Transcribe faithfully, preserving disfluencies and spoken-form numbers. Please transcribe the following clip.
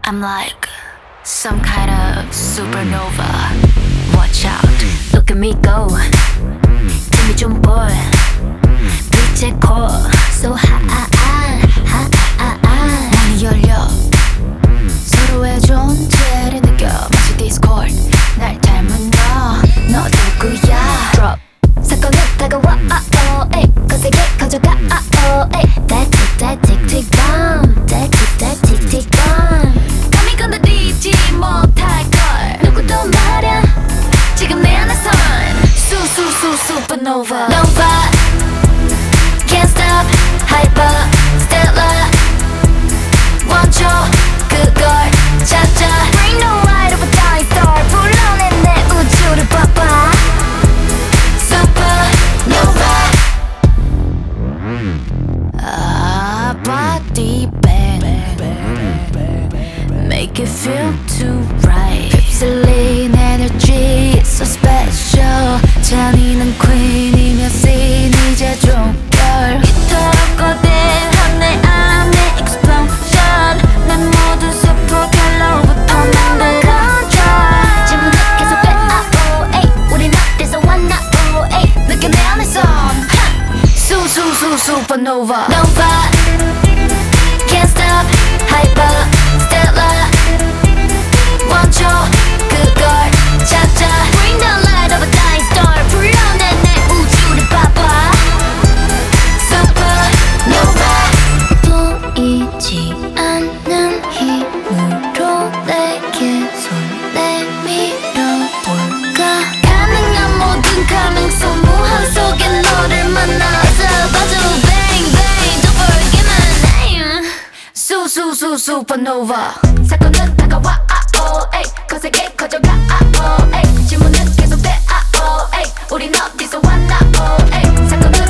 I'm like some kind of supernova. Watch out, look at me go. 힘이 좀 보여. 빛의 core so high, high, high. 문이 열려 서로의 존재를 느껴 마치 디스코드. 날 닮은 너, 너 누구야? Drop. 사건은 다가와, oh, 에이. 거세게 커져가, oh, 에이. that tick tick bomb, that tick that tick tick bomb. 감히 건드리지 못할걸 누구도 말야 지금 내 안에선 수수수 supernova. Nova, can't stop, hyper, stellar. 원초 그걸 찾아. Bring the light of a dying star. 불러내 내 우주를 봐봐. Supernova. Ah, body bang, make it feel too right. 휩쓸린 energy so special. 잔인한 queen이며 scene 이제 종결. 이토록 거대한 내 안에 explosion. 내 모든 세포 결로부터 만들어 질문은 계속돼. oh, 에이. 우린 어디서 왔나 oh, 에이. 느껴 내 안에선 수수수 supernova. Nova, can't stop, hyper, stellar. 원초 그걸 찾아. Bring the light of a dying star. 불러내 내 우주를 봐봐. Supernova. 보이지 않는 힘으로 내게 손 내밀어볼까. 가능한 모든 가능성 무한 속에 너를 만나서 봐줘. Bang bang don't forget my name. 수수수 supernova. 사건은 다가와 oh, 에이. 거세게 커져가 oh, 에이. 질문은 계속돼 oh, 에이. 우린 어디서 왔나 oh, 에이. 사건은